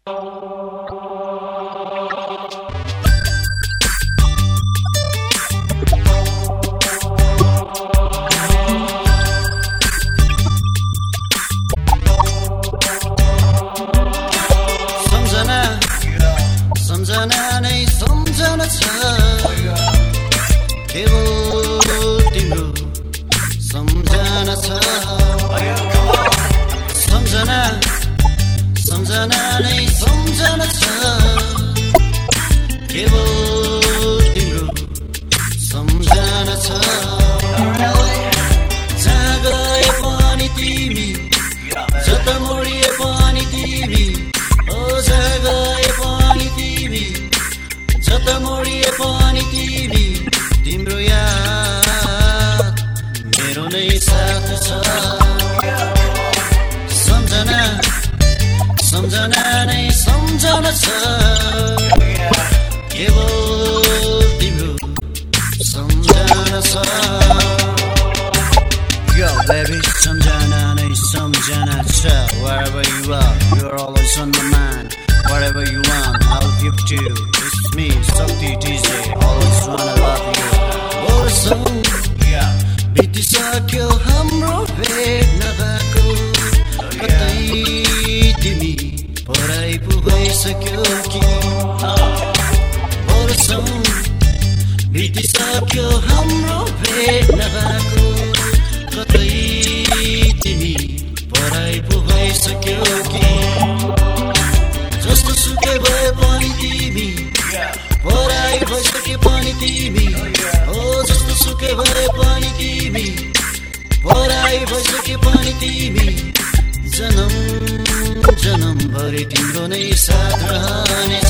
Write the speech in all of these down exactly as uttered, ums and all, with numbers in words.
सम्झना नै सम्झना छ केवल तिम्रो सम्झना छ सम्झना सम्झना नै सम्झना छ केवल तिम्रो सम्झना छ जहाँ गए पनि तिमी जता मोडिए पनि तिमी ओ जहाँ गए पनि तिमी जता मोडिए पनि तिमी तिम्रो याद मेरो नै साथ छ सम्झना सम्झना नै सम्झना छ केवल तिम्रो सम्झना छ Yo baby सम्झना नै सम्झना छ Wherever you are, you're always on my mind Whatever you want, I'll give to you It's me, Sakti D J Always wanna love you वर्षौं बितिसक्यो हाम्रो भेट नभएको कतै तिमी पराई पो भइसक्यो कि वर्षौं बितिसक्यो हाम्रो भेट नभएको कतै तिमी पराई पो भइसक्यो कि जस्तो सुकै भए पनि तिमी पराई भइसके पनि तिमी हो जस्तो सुकै भए पनि तिमी पराई भइसके पनि तिमी जन्म जन्म भरि तिम्रो नै साथ रहनेछ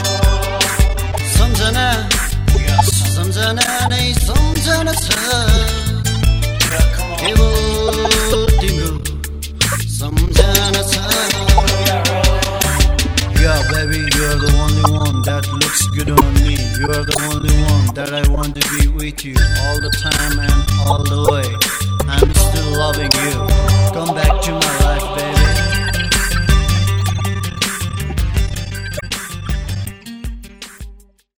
सम्झना सम्झना नै सम्झना छ केवल तिम्रो सम्झना छ Yeah, baby, you're the only one that looks good on me. You're the only one that I want to be with you all the time and all the way.